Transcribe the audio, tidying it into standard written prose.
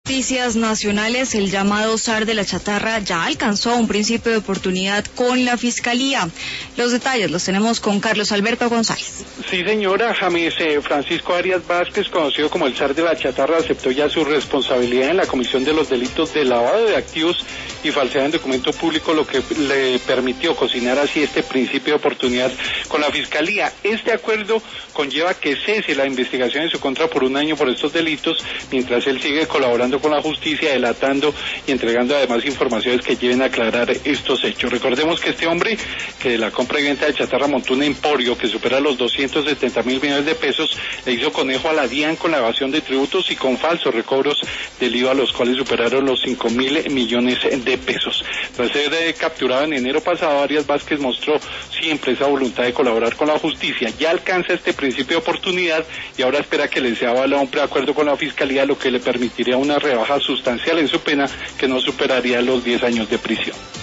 Noticias nacionales, el llamado zar de la chatarra ya alcanzó un principio de oportunidad con la Fiscalía. Los detalles los tenemos con Carlos Alberto González. Sí, señora, James Francisco Arias Vázquez, conocido como el zar de la chatarra, aceptó ya su responsabilidad en la comisión de los delitos de lavado de activos y falsedad en documento público, lo que le permitió cocinar así este principio de oportunidad con la Fiscalía. Este acuerdo conlleva que cese la investigación en su contra por un año por estos delitos, mientras él sigue colaborando con la justicia, delatando y entregando además informaciones que lleven a aclarar estos hechos. Recordemos que este hombre, que de la compra y venta de chatarra montó un emporio que supera los 270.000 millones de pesos, le hizo conejo a la DIAN con la evasión de tributos y con falsos recobros del IVA, los cuales superaron los 5.000 millones de pesos. Tras ser capturado en enero pasado, Arias Vázquez mostró siempre esa voluntad de colaborar con la justicia. Ya alcanza este principio de oportunidad y ahora espera que le sea avalado un preacuerdo con la Fiscalía, lo que le permitiría una rebaja sustancial en su pena que no superaría los 10 años de prisión.